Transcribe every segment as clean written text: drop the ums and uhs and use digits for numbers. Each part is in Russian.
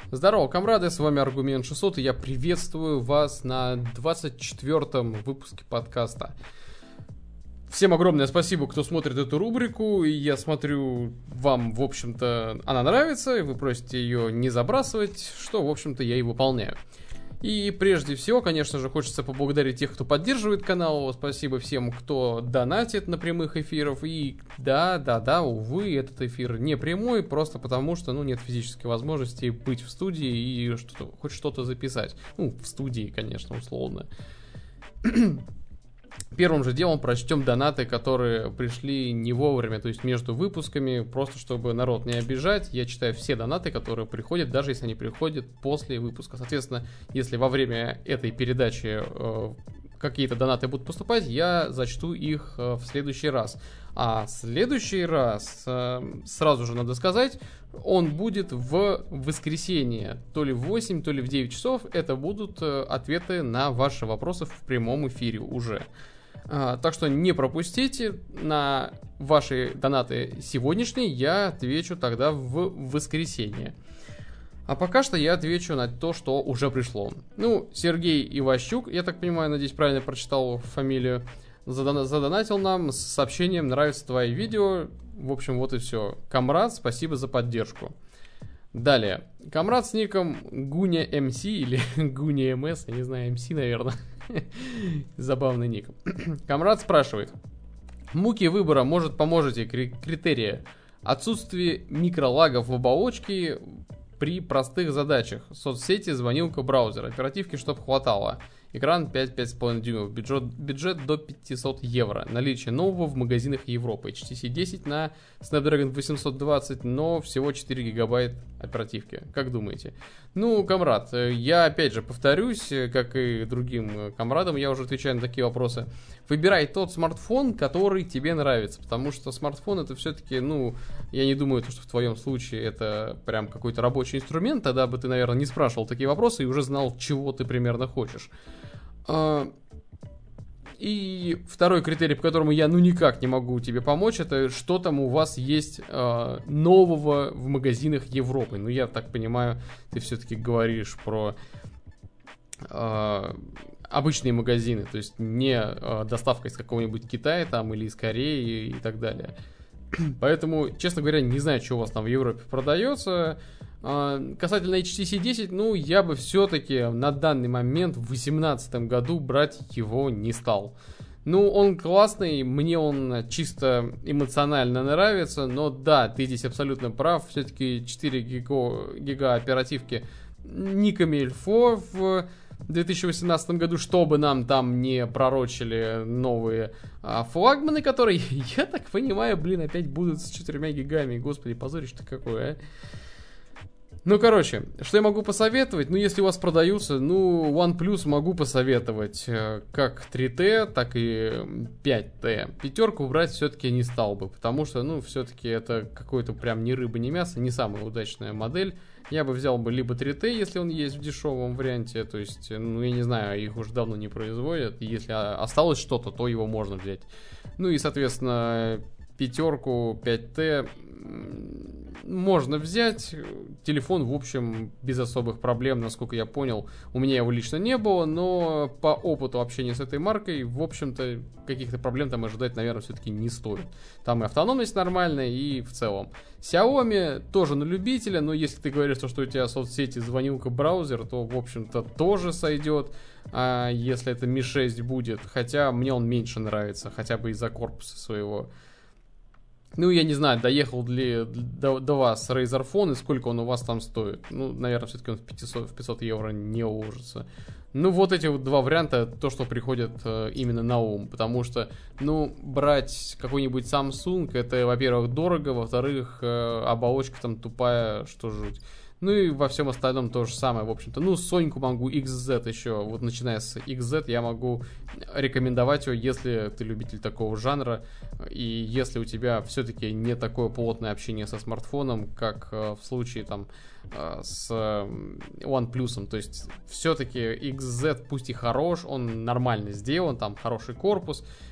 Здорово, комрады, с вами Аргумент 600, и я приветствую вас на 24-м выпуске подкаста. Всем огромное спасибо, кто смотрит эту рубрику, и я смотрю, вам, в общем-то, она нравится, и вы просите ее не забрасывать, что, в общем-то, я и выполняю. И прежде всего, конечно же, хочется поблагодарить тех, кто поддерживает канал. Спасибо всем, кто донатит на прямых эфиров. И да, увы, этот эфир не прямой, просто потому что, нет физической возможности быть в студии и хоть что-то записать. В студии, конечно, условно. Первым же делом прочтем донаты, которые пришли не вовремя, то есть между выпусками, просто чтобы народ не обижать. Я читаю все донаты, которые приходят, даже если они приходят после выпуска. Соответственно, если во время этой передачи какие-то донаты будут поступать, я зачту их в следующий раз. А следующий раз, сразу же надо сказать, он будет в воскресенье, то ли в 8, то ли в 9 часов. Это будут ответы на ваши вопросы в прямом эфире уже. Так что не пропустите, на ваши донаты сегодняшние я отвечу тогда в воскресенье. А пока что я отвечу на то, что уже пришло. Сергей Иващук, я так понимаю, надеюсь, правильно прочитал фамилию, задонатил нам с сообщением «Нравится твои видео». В общем, вот и все. Камрад, спасибо за поддержку. Далее. Камрад с ником Гуня МС или Гуня МС, я не знаю, МС, наверное. Забавный ник. Камрад спрашивает. Муки выбора, может, поможете критерия. Отсутствие микролагов в оболочке при простых задачах. Соцсети, звонилка, браузер. Оперативки, чтоб хватало. Экран 5-5,5 дюймов. Бюджет до 500 евро. Наличие нового в магазинах Европы. HTC 10 на Snapdragon 820, но всего 4 гигабайт оперативки. Как думаете? Камрад, я опять же повторюсь, как и другим камрадам, я уже отвечаю на такие вопросы. Выбирай тот смартфон, который тебе нравится, потому что смартфон это все-таки, я не думаю, что в твоем случае это прям какой-то рабочий инструмент, тогда бы ты, наверное, не спрашивал такие вопросы и уже знал, чего ты примерно хочешь. И второй критерий, по которому я никак не могу тебе помочь, это что там у вас есть нового в магазинах Европы. Я так понимаю, ты все-таки говоришь про обычные магазины, то есть не доставка из какого-нибудь Китая там или из Кореи и так далее. Поэтому, честно говоря, не знаю, что у вас там в Европе продается. Касательно HTC 10, я бы все-таки на данный момент в 2018 году брать его не стал. Он классный, мне он чисто эмоционально нравится, но да, ты здесь абсолютно прав, все-таки 4 гига оперативки не камильфо в 2018 году, чтобы нам там не пророчили новые флагманы, которые, я так понимаю, опять будут с 4 гигами. Господи, позорище-то какое, что я могу посоветовать? Если у вас продаются, OnePlus могу посоветовать как 3T, так и 5T. Пятерку брать все-таки не стал бы, потому что, все-таки это какой-то прям ни рыба, ни мясо, не самая удачная модель. Я бы взял бы либо 3T, если он есть в дешевом варианте, то есть, я не знаю, их уже давно не производят, и если осталось что-то, то его можно взять. И, соответственно, пятерку, 5T можно взять. Телефон, в общем, без особых проблем, насколько я понял. У меня его лично не было, но по опыту общения с этой маркой, в общем-то, каких-то проблем там ожидать, наверное, все-таки не стоит. Там и автономность нормальная, и в целом. Xiaomi тоже на любителя, но если ты говоришь, что у тебя соцсети, звонилка, браузер, то, в общем-то, тоже сойдет. А если это Mi 6 будет, хотя мне он меньше нравится, хотя бы из-за корпуса своего. Я не знаю, доехал ли до вас Razer Phone и сколько он у вас там стоит. Наверное, все-таки он в 500 евро не уложится. Вот эти вот два варианта, то, что приходит именно на ум. Потому что, брать какой-нибудь Samsung, это, во-первых, дорого, во-вторых, оболочка там тупая, что жуть. И во всем остальном то же самое, в общем-то. Соньку могу, XZ еще, вот начиная с XZ, я могу рекомендовать его, если ты любитель такого жанра, и если у тебя все-таки не такое плотное общение со смартфоном, как в случае там с OnePlus. То есть все-таки XZ пусть и хорош, он нормально сделан, там хороший корпус,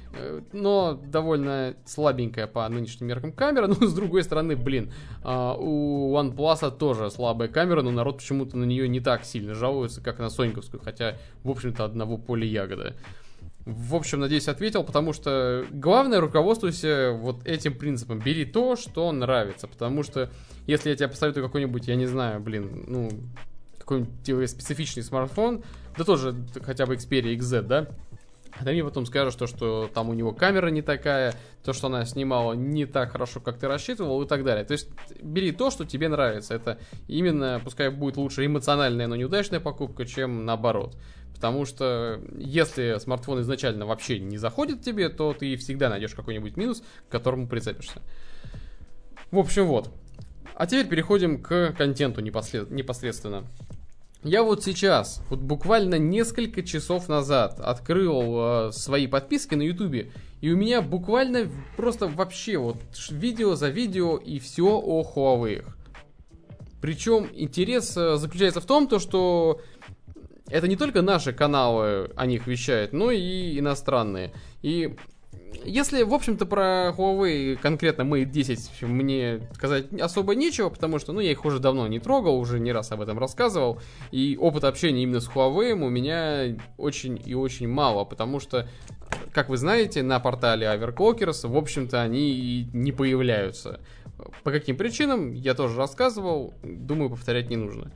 но довольно слабенькая по нынешним меркам камера. Но с другой стороны, блин, у OnePlus тоже слабая камера, но народ почему-то на нее не так сильно жалуется, как на соньковскую, хотя, в общем-то, одного поля ягода. В общем, надеюсь, ответил, потому что главное, руководствуйся вот этим принципом. Бери то, что нравится, потому что если я тебе посоветую какой-нибудь, я не знаю, какой-нибудь специфичный смартфон, да тоже хотя бы Xperia XZ, да, а ты мне потом скажешь то, что там у него камера не такая, то, что она снимала не так хорошо, как ты рассчитывал, и так далее. То есть бери то, что тебе нравится. Это именно, пускай будет лучше эмоциональная, но неудачная покупка, чем наоборот. Потому что если смартфон изначально вообще не заходит тебе, то ты всегда найдешь какой-нибудь минус, к которому прицепишься. В общем, вот. А теперь переходим к контенту непосредственно. Я вот сейчас, вот буквально несколько часов назад открыл свои подписки на Ютубе, и у меня буквально просто вообще вот видео за видео и все о Huawei. Причем интерес заключается в том, что это не только наши каналы о них вещают, но и иностранные. И если, в общем-то, про Huawei, конкретно Mate 10, мне сказать особо нечего, потому что, я их уже давно не трогал, уже не раз об этом рассказывал, и опыт общения именно с Huawei у меня очень и очень мало, потому что, как вы знаете, на портале Overclockers, в общем-то, они не появляются. По каким причинам, я тоже рассказывал, думаю, повторять не нужно.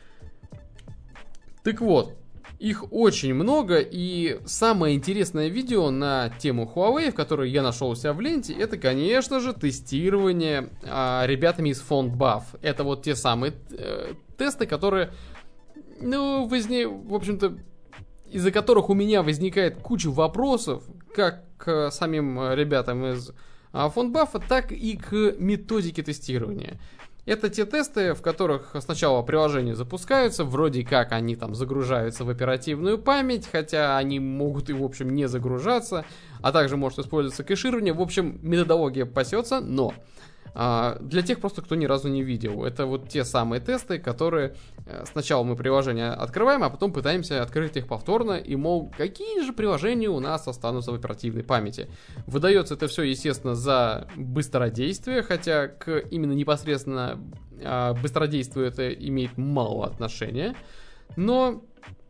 Так вот, их очень много, и самое интересное видео на тему Huawei, в которое я нашел у себя в ленте, это, конечно же, тестирование ребятами из FontBuff. Это вот те самые тесты, которые, в общем-то, из-за которых у меня возникает куча вопросов, как к самим ребятам из FontBuff, так и к методике тестирования. Это те тесты, в которых сначала приложения запускаются, вроде как они там загружаются в оперативную память, хотя они могут и в общем не загружаться, а также может использоваться кэширование. В общем, методология пасется, но для тех просто, кто ни разу не видел, это вот те самые тесты, которые сначала мы приложения открываем, а потом пытаемся открыть их повторно, и мол, какие же приложения у нас останутся в оперативной памяти. Выдается это все, естественно, за быстродействие, хотя к именно непосредственно быстродействию это имеет мало отношения, но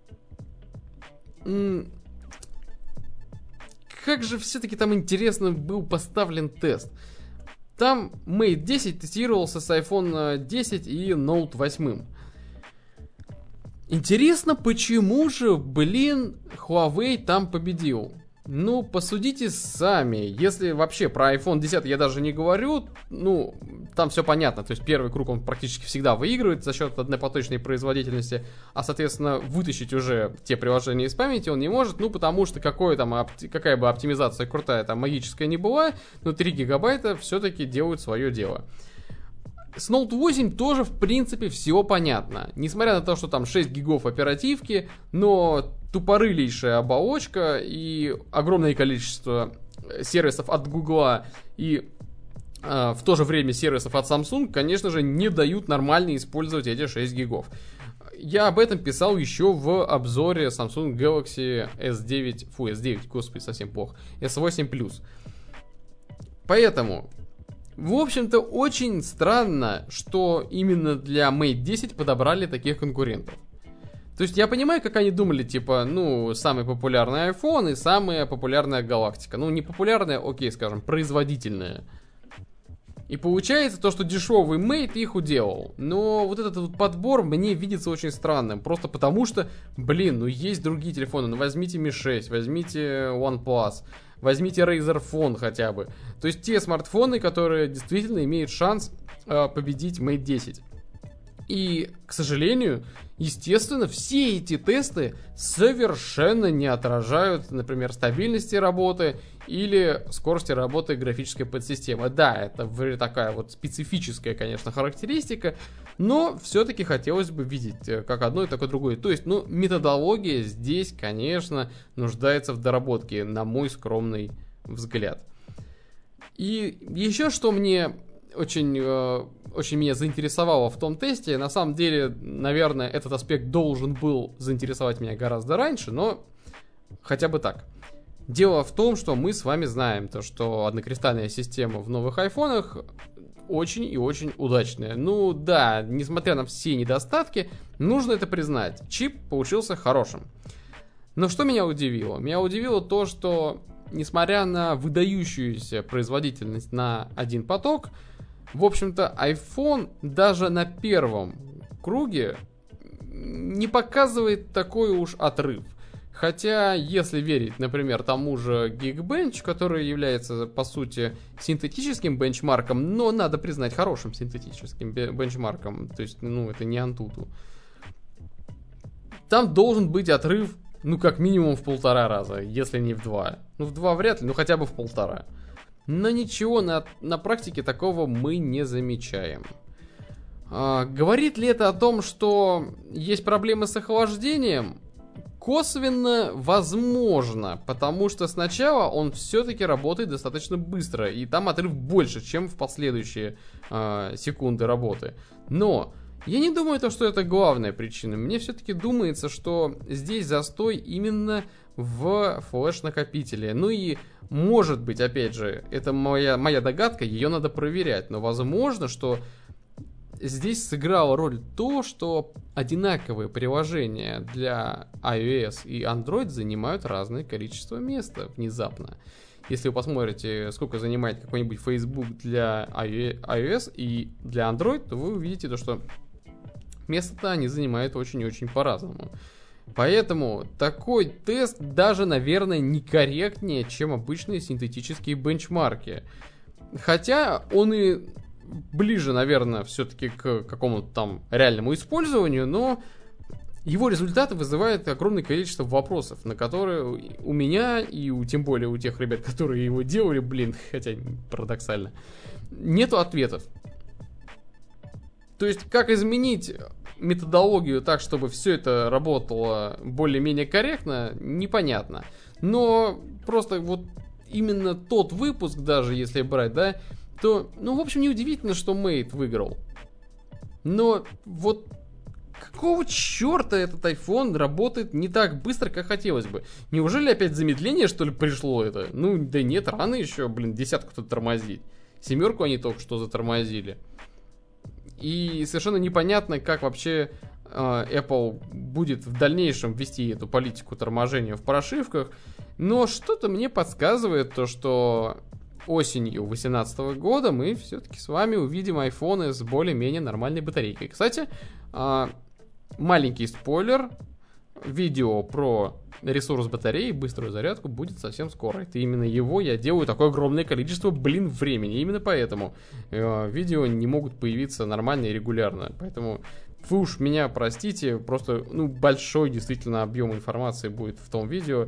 как же все-таки там интересно был поставлен тест. Там Mate 10 тестировался с iPhone 10 и Note 8. Интересно, почему же, Huawei там победил? Посудите сами. Если вообще про iPhone 10 я даже не говорю, там все понятно. То есть первый круг он практически всегда выигрывает за счет однопоточной производительности, а, соответственно, вытащить уже те приложения из памяти он не может, потому что какая бы оптимизация крутая, там, магическая не была, но 3 гигабайта все-таки делают свое дело. С Note 8 тоже, в принципе, все понятно. Несмотря на то, что там 6 гигов оперативки, но тупорылейшая оболочка и огромное количество сервисов от Google и в то же время сервисов от Samsung, конечно же, не дают нормально использовать эти 6 гигов. Я об этом писал еще в обзоре Samsung Galaxy S9, господи, совсем плохо, S8 Plus. Поэтому, в общем-то, очень странно, что именно для Mate 10 подобрали таких конкурентов. То есть я понимаю, как они думали, самый популярный iPhone и самая популярная галактика. Не популярная, окей, скажем, производительная. И получается то, что дешевый Mate их уделал. Но вот этот вот подбор мне видится очень странным. Просто потому что, есть другие телефоны. Возьмите Mi 6, возьмите OnePlus, возьмите Razer Phone хотя бы. То есть те смартфоны, которые действительно имеют шанс победить Mate 10. И, к сожалению, естественно, все эти тесты совершенно не отражают, например, стабильности работы или скорости работы графической подсистемы. Да, это такая вот специфическая, конечно, характеристика, но все-таки хотелось бы видеть как одно и так и другое. То есть, методология здесь, конечно, нуждается в доработке, на мой скромный взгляд. И еще что мне очень меня заинтересовало в том тесте. На самом деле, наверное, этот аспект должен был заинтересовать меня гораздо раньше, но хотя бы так. Дело в том, что мы с вами знаем, то, что однокристальная система в новых айфонах очень и очень удачная. Ну да, несмотря на все недостатки, нужно это признать. Чип получился хорошим. Но что меня удивило? Меня удивило то, что несмотря на выдающуюся производительность на один поток, в общем-то, iPhone даже на первом круге не показывает такой уж отрыв. Хотя, если верить, например, тому же Geekbench, который является, по сути, синтетическим бенчмарком, но, надо признать, хорошим синтетическим бенчмарком, то есть, это не Antutu, там должен быть отрыв, как минимум в 1,5 раза, если не в 2. В 2 вряд ли, хотя бы в 1,5. Но ничего, на практике такого мы не замечаем. Говорит ли это о том, что есть проблемы с охлаждением? Косвенно возможно, потому что сначала он все-таки работает достаточно быстро, и там отрыв больше, чем в последующие секунды работы. Но я не думаю, что это главная причина. Мне все-таки думается, что здесь застой именно в флеш-накопителе. И может быть, опять же, это моя догадка, ее надо проверять. Но возможно, что здесь сыграло роль то, что одинаковые приложения для iOS и Android занимают разное количество места внезапно. Если вы посмотрите, сколько занимает какой-нибудь Facebook для iOS и для Android, то вы увидите то, что место-то они занимают очень и очень по-разному. Поэтому такой тест даже, наверное, некорректнее, чем обычные синтетические бенчмарки. Хотя он и ближе, наверное, все-таки к какому-то там реальному использованию, но его результаты вызывают огромное количество вопросов, на которые у меня и тем более у тех ребят, которые его делали, хотя парадоксально, нету ответов. То есть, как изменить методологию так, чтобы все это работало более-менее корректно, непонятно. Но просто именно тот выпуск, даже если брать, да, то, в общем, неудивительно, что Mate выиграл. Но какого черта этот iPhone работает не так быстро, как хотелось бы? Неужели опять замедление, что ли, пришло это? Да нет, рано еще, 10-ку-то тормозить. 7 они только что затормозили. И совершенно непонятно, как вообще Apple будет в дальнейшем вести эту политику торможения в прошивках. Но что-то мне подсказывает то, что осенью 2018 года мы все-таки с вами увидим айфоны с более-менее нормальной батарейкой. Кстати, маленький спойлер. Видео про ресурс батареи, быструю зарядку будет совсем скоро. Это именно его я делаю такое огромное количество, времени. Именно поэтому видео не могут появиться нормально и регулярно. Поэтому вы уж меня простите, просто большой действительно объем информации будет в том видео.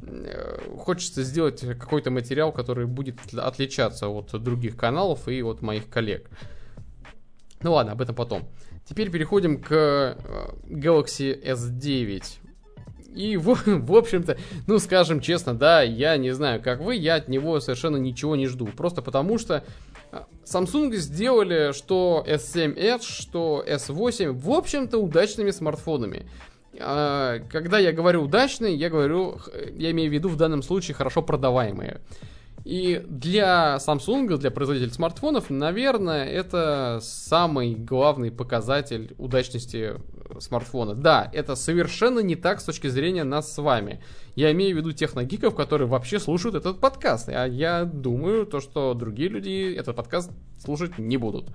Хочется сделать какой-то материал, который будет отличаться от других каналов и от моих коллег. Ладно, об этом потом. Теперь переходим к Galaxy S9. И, в общем-то, скажем честно, да, я не знаю, как вы, я от него совершенно ничего не жду. Просто потому что Samsung сделали что S7 Edge, что S8, в общем-то, удачными смартфонами. Когда я говорю удачные, я имею в виду в данном случае хорошо продаваемые. И для Samsung, для производителей смартфонов, наверное, это самый главный показатель удачности смартфона. Да, это совершенно не так с точки зрения нас с вами. Я имею в виду техногиков, которые вообще слушают этот подкаст. А я думаю, что другие люди этот подкаст слушать не будут.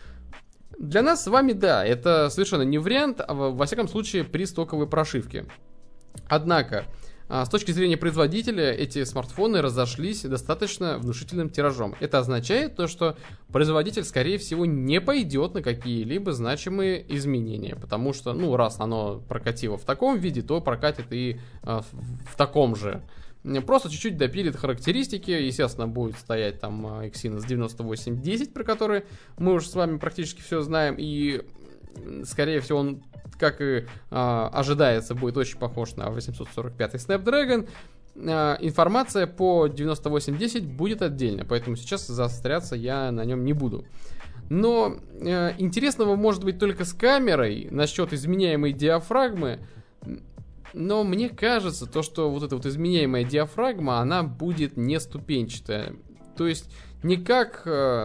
Для нас с вами, да, это совершенно не вариант, во всяком случае, при стоковой прошивке. Однако, с точки зрения производителя, эти смартфоны разошлись достаточно внушительным тиражом. Это означает то, что производитель, скорее всего, не пойдет на какие-либо значимые изменения. Потому что, раз оно прокатило в таком виде, то прокатит и в таком же. Просто чуть-чуть допилит характеристики. Естественно, будет стоять там Exynos 9810, про который мы уже с вами практически все знаем. И, скорее всего, он, как и ожидается, будет очень похож на 845 Snapdragon. Информация по 9810 будет отдельно, поэтому сейчас заостряться я на нем не буду. Но интересного может быть только с камерой насчет изменяемой диафрагмы. Но мне кажется, то, что вот эта вот изменяемая диафрагма, она будет не ступенчатая. То есть не как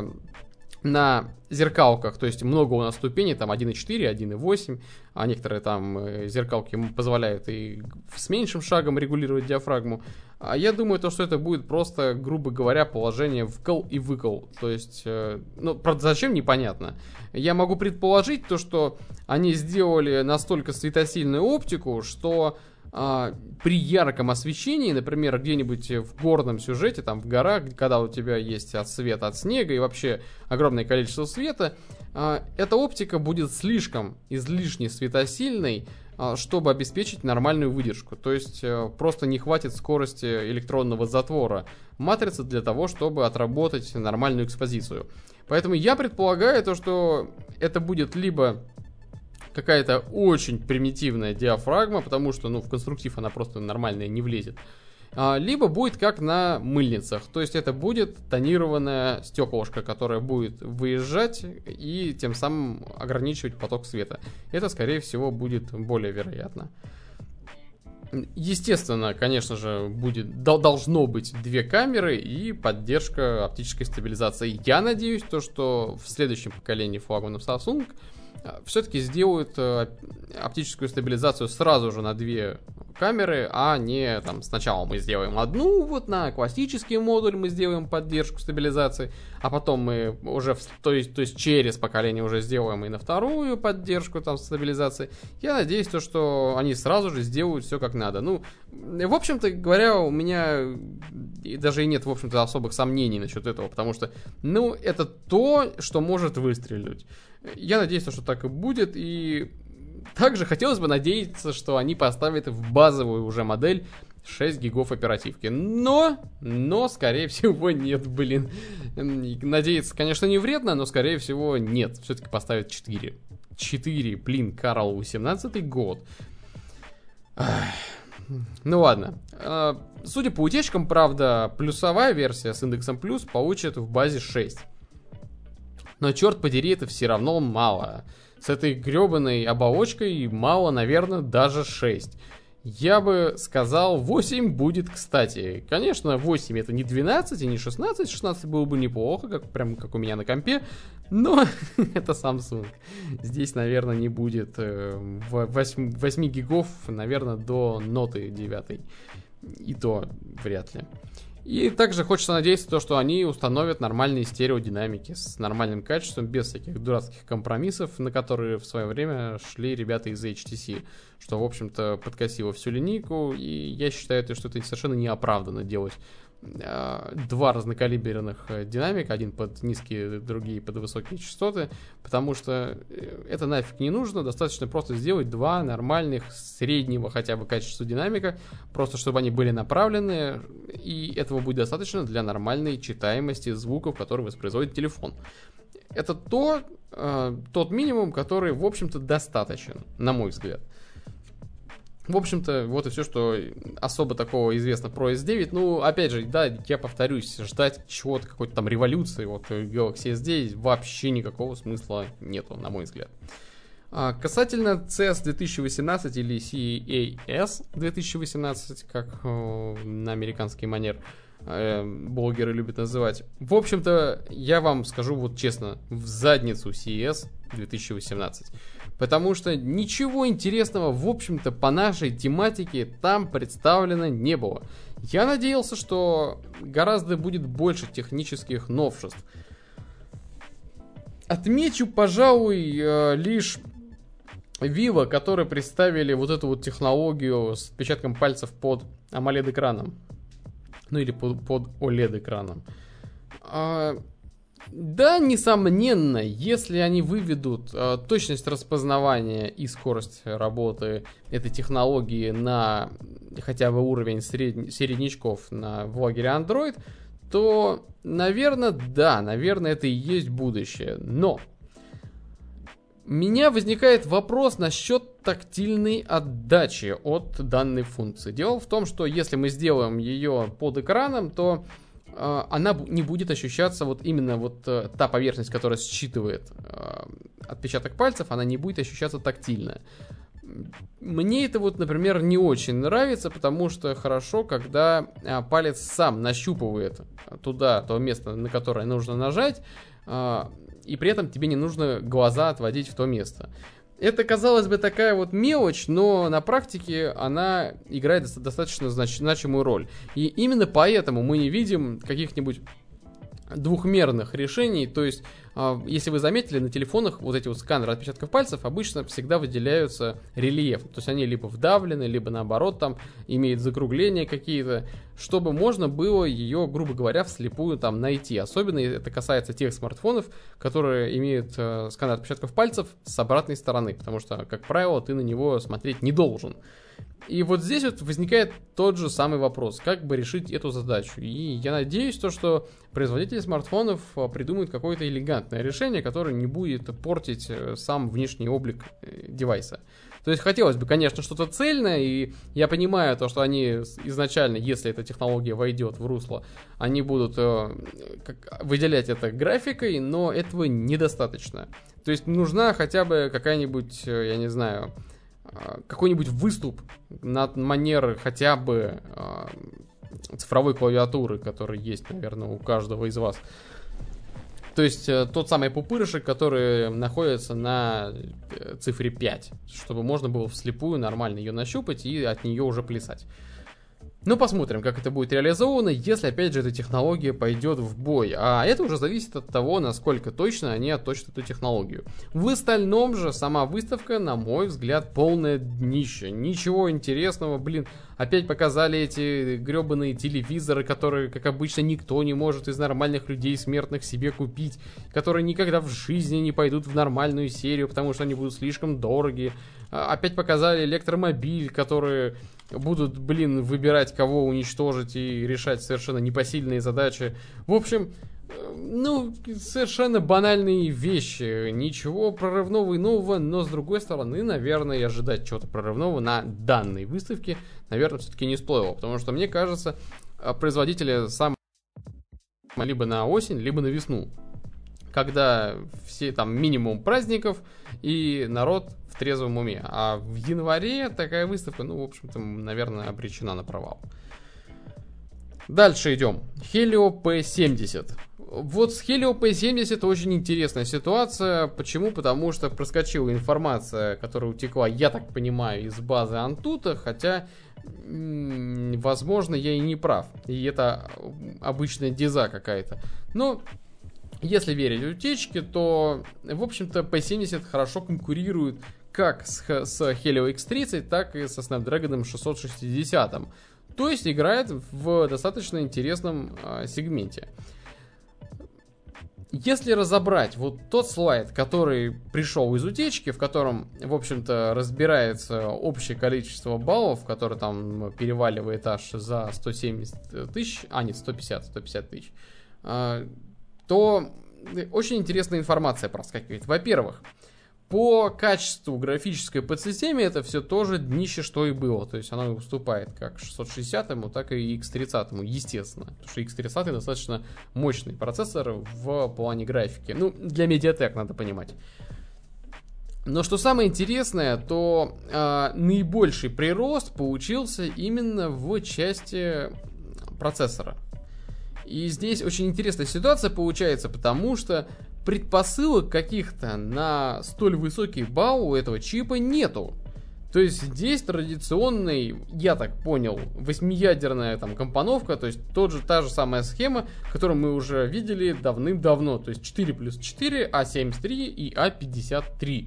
на зеркалках, то есть много у нас ступеней, там 1.4, 1.8, а некоторые там зеркалки позволяют и с меньшим шагом регулировать диафрагму. А я думаю, то, что это будет просто, грубо говоря, положение вкл и выкл. То есть, ну, правда, зачем, непонятно. Я могу предположить то, что они сделали настолько светосильную оптику, что при ярком освещении, например, где-нибудь в горном сюжете, там в горах, когда у тебя есть свет от снега и вообще огромное количество света, эта оптика будет слишком излишне светосильной, чтобы обеспечить нормальную выдержку. То есть просто не хватит скорости электронного затвора матрицы для того, чтобы отработать нормальную экспозицию. Поэтому я предполагаю то, что это будет либо какая-то очень примитивная диафрагма, потому что, ну, в конструктив она просто нормальная не влезет. Либо будет как на мыльницах, то есть это будет тонированное стеклышко, которое будет выезжать и тем самым ограничивать поток света. Это, скорее всего, будет более вероятно. Естественно, конечно же, должно быть две камеры и поддержка оптической стабилизации. Я надеюсь, что в следующем поколении флагманов Samsung все-таки сделают оптическую стабилизацию сразу же на две камеры, а не там сначала мы сделаем одну, вот на классический модуль мы сделаем поддержку стабилизации, а потом мы уже, то есть через поколение уже сделаем и на вторую поддержку там стабилизации. Я надеюсь, что они сразу же сделают все как надо. Ну, в общем-то говоря, у меня даже и нет, в общем-то, особых сомнений насчет этого, потому что, ну, это то, что может выстрелить. Я надеюсь, что так и будет, и также хотелось бы надеяться, что они поставят в базовую уже модель 6 гигов оперативки. Но, скорее всего, нет, блин. Надеяться, конечно, не вредно, но, скорее всего, нет. Все-таки поставят 4. 4, блин, Карл, 18-й год. Ну ладно. Судя по утечкам, правда, плюсовая версия с индексом плюс получит в базе 6. Но, черт подери, это все равно мало. С этой гребаной оболочкой мало, наверное, даже 6. Я бы сказал, 8 будет кстати. Конечно, 8 это не 12 и не 16. 16 было бы неплохо, прям как у меня на компе. Но это Samsung. Здесь, наверное, не будет 8 гигов, наверное, до ноты 9. И то вряд ли. И также хочется надеяться, что они установят нормальные стереодинамики с нормальным качеством, без всяких дурацких компромиссов, на которые в свое время шли ребята из HTC, что, в общем-то, подкосило всю линейку, и я считаю, что это совершенно неоправданно делать два разнокалиберных динамика, один под низкие, другие под высокие частоты, потому что это нафиг не нужно, достаточно просто сделать два нормальных, среднего хотя бы качества динамика, просто чтобы они были направлены, и этого будет достаточно для нормальной читаемости звуков, которые воспроизводит телефон. Это тот минимум, который, в общем-то, достаточен, на мой взгляд. В общем-то, вот и все, что особо такого известно про S9. Ну, опять же, да, я повторюсь, ждать чего-то, какой-то там революции от Galaxy S9 вообще никакого смысла нету, на мой взгляд. Касательно CES 2018 или CES 2018, как на американский манер блогеры любят называть. В общем-то, я вам скажу вот честно, в задницу CES 2018. Потому что ничего интересного, в общем-то, по нашей тематике там представлено не было. Я надеялся, что гораздо будет больше технических новшеств. Отмечу, пожалуй, лишь Vivo, которые представили вот эту вот технологию с отпечатком пальцев под AMOLED-экраном. Ну или под OLED-экраном. Да, несомненно, если они выведут точность распознавания и скорость работы этой технологии на хотя бы уровень середнячков в лагере Android, то, наверное, да, наверное, это и есть будущее. Но у меня возникает вопрос насчет тактильной отдачи от данной функции. Дело в том, что если мы сделаем ее под экраном, то она не будет ощущаться, вот именно вот та поверхность, которая считывает отпечаток пальцев, она не будет ощущаться тактильно. Мне это вот, например, не очень нравится, потому что хорошо, когда палец сам нащупывает то место, на которое нужно нажать, и при этом тебе не нужно глаза отводить в то место. Это, казалось бы, такая вот мелочь, но на практике она играет достаточно значимую роль. И именно поэтому мы не видим каких-нибудь двухмерных решений. То есть, если вы заметили, на телефонах вот эти вот сканеры отпечатков пальцев обычно всегда выделяются рельеф. То есть они либо вдавлены, либо наоборот там имеют закругления какие-то, чтобы можно было ее, грубо говоря, вслепую там найти. Особенно это касается тех смартфонов, которые имеют сканер отпечатков пальцев с обратной стороны, потому что, как правило, ты на него смотреть не должен. И вот здесь вот возникает тот же самый вопрос, как бы решить эту задачу. И я надеюсь, что производители смартфонов придумают какое-то элегантное решение, которое не будет портить сам внешний облик девайса. То есть хотелось бы, конечно, что-то цельное, и я понимаю то, что они изначально, если эта технология войдет в русло, они будут выделять это графикой, но этого недостаточно. То есть нужна хотя бы какая-нибудь, я не знаю, какой-нибудь выступ на манер хотя бы цифровой клавиатуры, который есть, наверное, у каждого из вас. То есть тот самый пупырышек, который находится на цифре 5, чтобы можно было вслепую нормально ее нащупать и от нее уже плясать. Ну, посмотрим, как это будет реализовано, если, опять же, эта технология пойдет в бой. А это уже зависит от того, насколько точно они отточат эту технологию. В остальном же сама выставка, на мой взгляд, полное днище. Ничего интересного, блин. Опять показали эти гребаные телевизоры, которые, как обычно, никто не может из нормальных людей смертных себе купить. Которые никогда в жизни не пойдут в нормальную серию, потому что они будут слишком дорогие. Опять показали электромобиль, которые будут, выбирать, кого уничтожить и решать совершенно непосильные задачи. В общем, совершенно банальные вещи. Ничего прорывного и нового, но с другой стороны, наверное, ожидать чего-то прорывного на данной выставке, наверное, все-таки не стоило. Потому что, мне кажется, производители сам либо на осень, либо на весну. Когда все там минимум праздников и народ в трезвом уме. А в январе такая выставка, в общем-то, наверное, обречена на провал. Дальше идем. Helio P70. Вот с Helio P70 очень интересная ситуация. Почему? Потому что проскочила информация, которая утекла, я так понимаю, из базы Antutu, хотя, возможно, я и не прав. И это обычная диза какая-то. Но если верить утечке, то, в общем-то, P70 хорошо конкурирует как с Helio X30, так и со Snapdragon 660. То есть играет в достаточно интересном сегменте. Если разобрать вот тот слайд, который пришел из утечки, в котором, в общем-то, разбирается общее количество баллов, которое там переваливает аж за 170 тысяч, 150 тысяч, то очень интересная информация проскакивает. Во-первых, по качеству графической подсистеме это все тоже днище, что и было. То есть оно уступает как 660-му, так и X30-му, естественно. Потому что X30 достаточно мощный процессор в плане графики. Для Mediatek надо понимать. Но что самое интересное, то наибольший прирост получился именно в части процессора. И здесь очень интересная ситуация получается, потому что предпосылок каких-то на столь высокий балл у этого чипа нету. То есть здесь традиционный, я так понял, 8-ядерная компоновка, то есть та же самая схема, которую мы уже видели давным-давно. То есть 4+4, A73 и A53.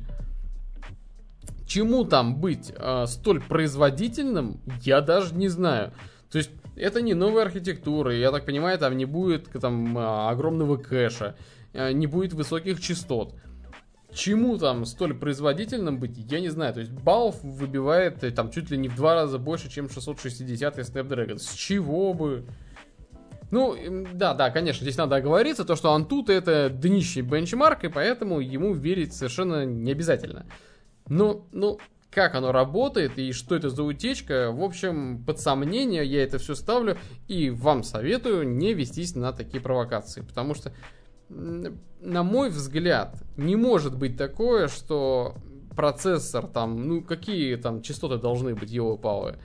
Чему там быть столь производительным, я даже не знаю. То есть это не новая архитектура, я так понимаю, там не будет огромного кэша, не будет высоких частот. Чему там столь производительным быть, я не знаю. То есть баллов выбивает там чуть ли не в 2 раза больше, чем 660 Snapdragon. С чего бы? Да, конечно, здесь надо оговориться, то, что Antutu это днище бенчмарк, и поэтому ему верить совершенно не обязательно. Как оно работает и что это за утечка, в общем, под сомнение я это все ставлю, и вам советую не вестись на такие провокации, потому что, на мой взгляд, не может быть такое, что процессор, там, ну, какие там частоты должны быть, елы-палы?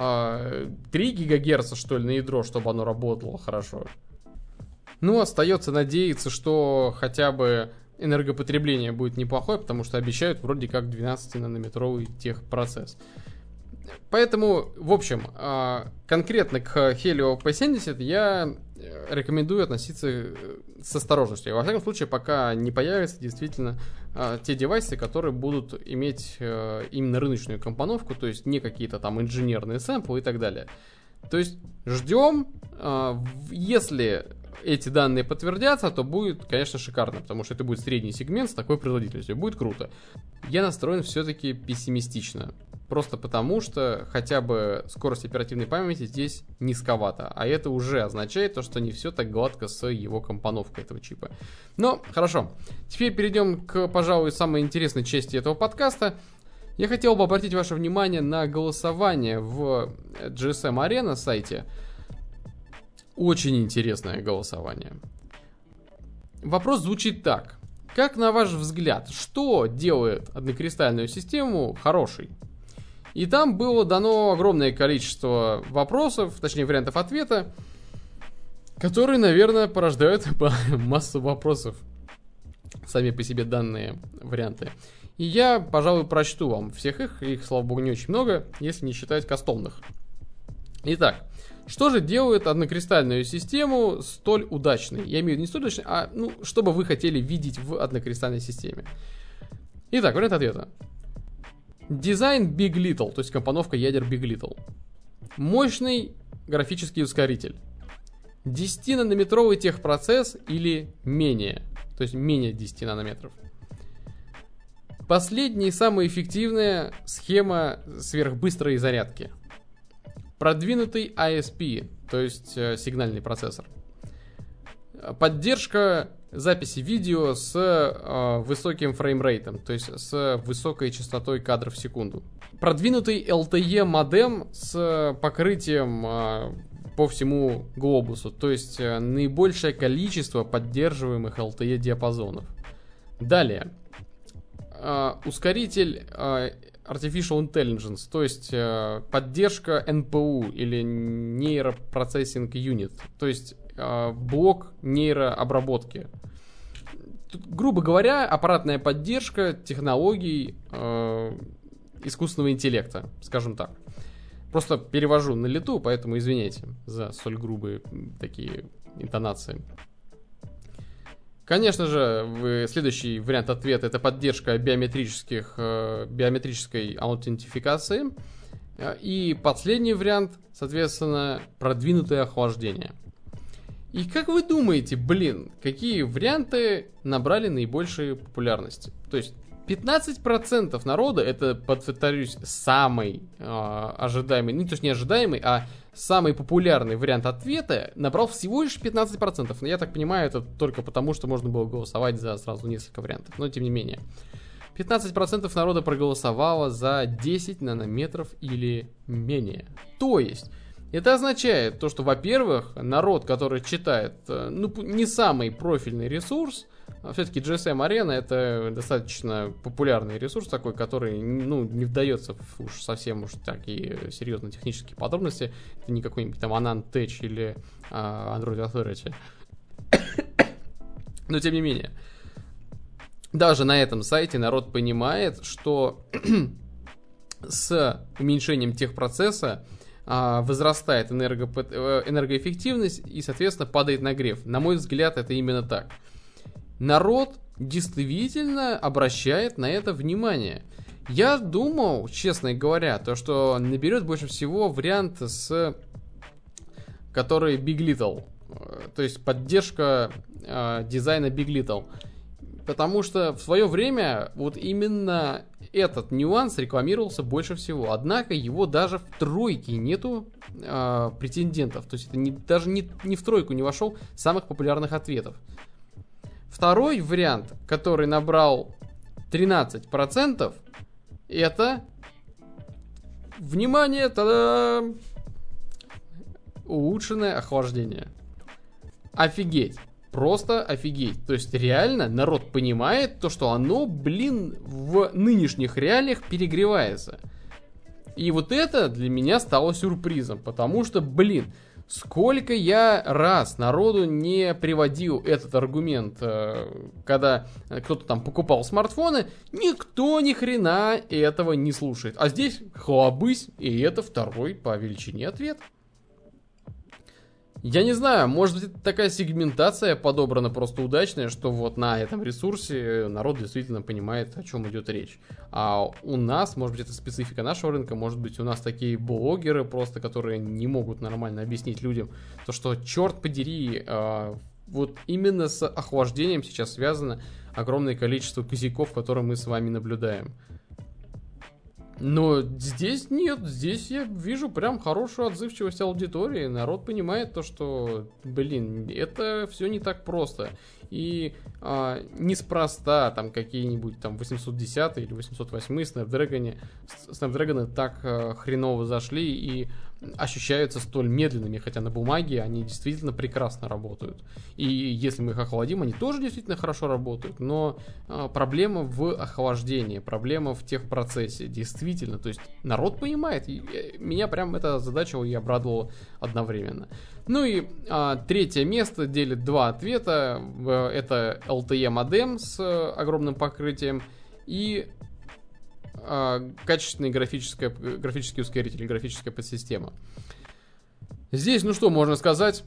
3 гигагерца, что ли, на ядро, чтобы оно работало хорошо? Ну, остается надеяться, что хотя бы энергопотребление будет неплохое, потому что обещают вроде как 12-нанометровый техпроцесс. Поэтому, в общем, конкретно к Helio P70 я рекомендую относиться с осторожностью. Во всяком случае, пока не появятся действительно те девайсы, которые будут иметь именно рыночную компоновку, то есть не какие-то там инженерные сэмплы и так далее. То есть ждем, если эти данные подтвердятся, то будет, конечно, шикарно, потому что это будет средний сегмент с такой производительностью. Будет круто. Я настроен все-таки пессимистично. Просто потому, что хотя бы скорость оперативной памяти здесь низковата. А это уже означает то, что не все так гладко с его компоновкой этого чипа. Но, хорошо. Теперь перейдем к, пожалуй, самой интересной части этого подкаста. Я хотел бы обратить ваше внимание на голосование в GSM Arena сайте. Очень интересное голосование. Вопрос звучит так. Как, на ваш взгляд, что делает однокристальную систему хорошей? И там было дано огромное количество вопросов, точнее вариантов ответа, которые, наверное, порождают массу вопросов. Сами по себе данные варианты. И я, пожалуй, прочту вам всех их, слава богу, не очень много, если не считать кастомных. Итак, что же делает однокристальную систему столь удачной? Я имею в виду не столь удачной, а что бы вы хотели видеть в однокристальной системе. Итак, вариант ответа. Дизайн Big Little, то есть компоновка ядер Big Little. Мощный графический ускоритель. 10-нанометровый техпроцесс или менее, то есть менее 10 нанометров. Последняя и самая эффективная схема сверхбыстрой зарядки. Продвинутый ISP, то есть сигнальный процессор. Поддержка записи видео с высоким фреймрейтом, то есть с высокой частотой кадров в секунду. Продвинутый LTE модем с покрытием по всему глобусу, то есть наибольшее количество поддерживаемых LTE диапазонов. Далее. Ускоритель Artificial Intelligence, то есть поддержка NPU или Neuroprocessing Unit, то есть блок нейрообработки. Тут, грубо говоря, аппаратная поддержка технологий искусственного интеллекта, скажем так. Просто перевожу на лету, поэтому извиняйте за столь грубые такие интонации. Конечно же, следующий вариант ответа — это поддержка биометрической аутентификации. И последний вариант, соответственно, продвинутое охлаждение. И как вы думаете, какие варианты набрали наибольшей популярности? То есть 15% народа, это, повторюсь, самый ожидаемый, то есть не ожидаемый, а самый популярный вариант ответа, набрал всего лишь 15%. Но я так понимаю, это только потому, что можно было голосовать за сразу несколько вариантов. Но тем не менее. 15% народа проголосовало за 10 нанометров или менее. То есть, это означает то, что, во-первых, народ, который читает, не самый профильный ресурс, все-таки GSM Arena — это достаточно популярный ресурс такой, который, не вдается уж совсем такие серьезные технические подробности. Это не какой-нибудь там Anand Tech или Android Authority. Но тем не менее, даже на этом сайте народ понимает, что с уменьшением техпроцесса возрастает энергоэффективность и, соответственно, падает нагрев. На мой взгляд, это именно так. Народ действительно обращает на это внимание. Я думал, честно говоря, что наберет больше всего вариант который Big Little. То есть поддержка дизайна Big Little. Потому что в свое время вот именно этот нюанс рекламировался больше всего. Однако его даже в тройке нету претендентов. То есть это даже не в тройку не вошел самых популярных ответов. Второй вариант, который набрал 13%, это, внимание, улучшенное охлаждение. Офигеть. просто офигеть. То есть реально народ понимает то, что оно, в нынешних реалиях перегревается. И вот это для меня стало сюрпризом, потому что, сколько я раз народу не приводил этот аргумент, когда кто-то там покупал смартфоны, никто ни хрена этого не слушает. А здесь хлобысь, и это второй по величине ответ. Я не знаю, может быть, такая сегментация подобрана просто удачная, что вот на этом ресурсе народ действительно понимает, о чем идет речь. А у нас, может быть, это специфика нашего рынка, может быть, у нас такие блогеры просто, которые не могут нормально объяснить людям, то, что, черт подери, вот именно с охлаждением сейчас связано огромное количество косяков, которые мы с вами наблюдаем. Но здесь нет, здесь я вижу прям хорошую отзывчивость аудитории. Народ понимает то, что, это все не так просто. И неспроста там какие-нибудь там 810 или 808 Snapdragon так хреново зашли и ощущаются столь медленными, хотя на бумаге они действительно прекрасно работают. И если мы их охладим, они тоже действительно хорошо работают, но проблема в охлаждении, проблема в техпроцессе, действительно. То есть народ понимает, и меня прям это озадачило и обрадовало одновременно. Ну и третье место делит два ответа. Это LTE модем с огромным покрытием и качественный графический ускоритель, графическая подсистема. Здесь, что можно сказать?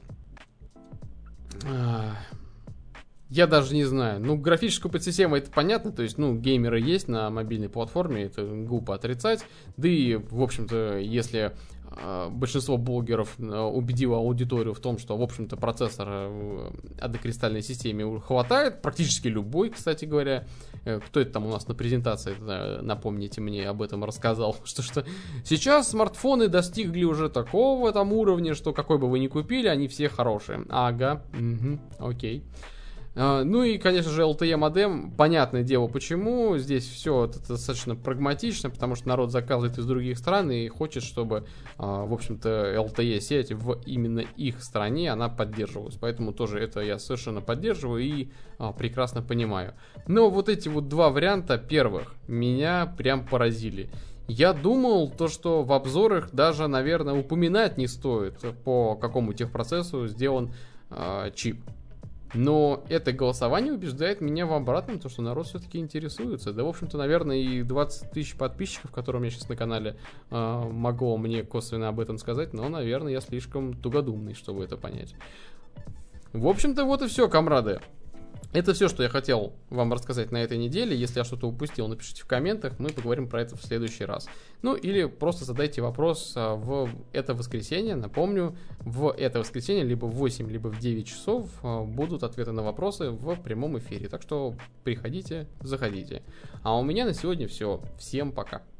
Я даже не знаю. Графическую подсистему это понятно, то есть, геймеры есть на мобильной платформе, это глупо отрицать. Да и, в общем-то, если большинство блогеров убедило аудиторию в том, что, в общем-то, процессора однокристальной системе хватает, практически любой, кстати говоря. Кто это там у нас на презентации, напомните мне, об этом рассказал, что сейчас смартфоны достигли уже такого там уровня, что какой бы вы ни купили, они все хорошие. Ага, окей. Ну и, конечно же, LTE модем, понятное дело почему, здесь все это достаточно прагматично, потому что народ заказывает из других стран и хочет, чтобы, в общем-то, LTE сеть в именно их стране, она поддерживалась, поэтому тоже это я совершенно поддерживаю и прекрасно понимаю. Но вот эти вот два варианта первых меня прям поразили. Я думал, что в обзорах даже, наверное, упоминать не стоит, по какому техпроцессу сделан чип. Но это голосование убеждает меня в обратном, то, что народ все-таки интересуется. Да, в общем-то, наверное, и 20 тысяч подписчиков, которые у меня сейчас на канале, могло мне косвенно об этом сказать, но, наверное, я слишком тугодумный, чтобы это понять. В общем-то, вот и все, комрады. Это все, что я хотел вам рассказать на этой неделе. Если я что-то упустил, напишите в комментах, мы поговорим про это в следующий раз. Или просто задайте вопрос в это воскресенье. Напомню, в это воскресенье либо в 8, либо в 9 часов будут ответы на вопросы в прямом эфире. Так что приходите, заходите. А у меня на сегодня все. Всем пока.